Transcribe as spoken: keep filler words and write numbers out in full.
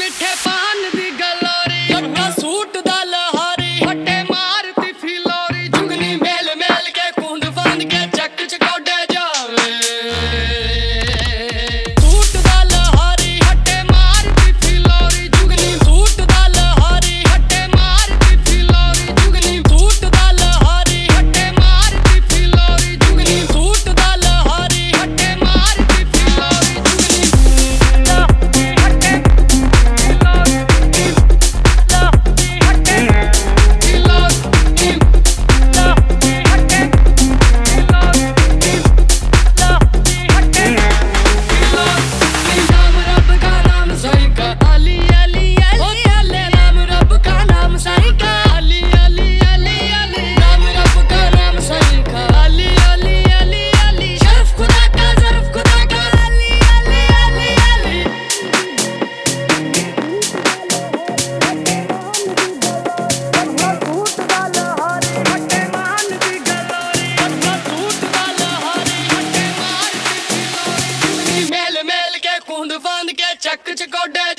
मिठे पान दी गलोरी लट्टा सूट दा लहारी हट्टे मारती फिलोरी जुगनी मेल मेल के कूंद फांद के चक चकोडे जावे सूट दा लहारी हट्टे मारती फिलोरी जुगनी सूट दा लहारी हट्टे मारती फिलोरी जुगनी सूट दा लहारी हट्टे मारती फिलोरी जुगनी सूट दा लहारी हट्टे मारती फिलोरी जुगनी हट्टे कूंद फांद के चक चकोडे